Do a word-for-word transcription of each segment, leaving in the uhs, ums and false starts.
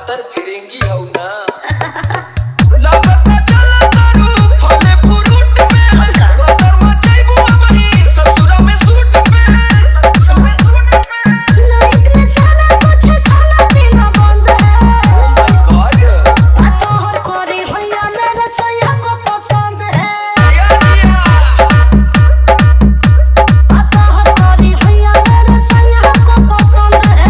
पातर फिरेंगी हूँ ना लागत चला तारू फले फ्रूट में बदर मचाइबू वही ससुरा में सूट पे लाइफ में सारा कुछ खाना पीना बंद है। ओ माय गॉड तोहर कोरी होया मेरे सोया को पसंद है। दिया दिया तोहर कोरी होया मेरे सोया को पसंद है।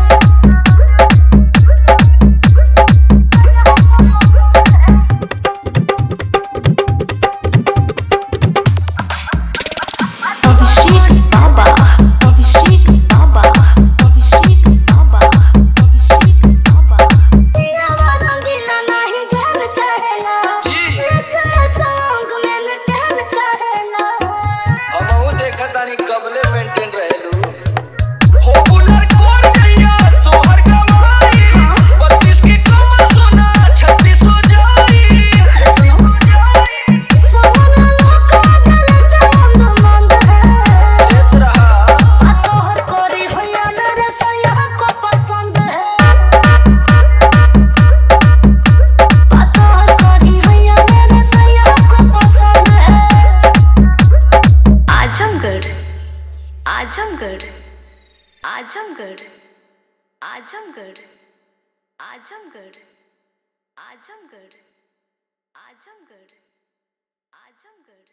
अभिषेक बाबा अभिषेक बाबा अभिषेक बाबा अभिषेक बाबा दिया रंगीला नहीं घर चढ़ेला जी एक सॉन्ग में न टहल चढ़ेला। हमहू देखा तानी कबले मेंटेन रहेलू हो बुलर कोर जइया सोहर गवाई बत्तीस की कमर सोना छत्तीस हो जाई सोना लोका गलत मंद मंद है। लेत रहा तोहर कोरी होया मेरे सोया को पसंद है। तोहर कोरी होया मेरे सोया को पसंद है। आजमगढ़ आजमगढ़ आजमगढ़ आजमगढ़ आजमगढ़ आजमगढ़ आजमगढ़ आजमगढ़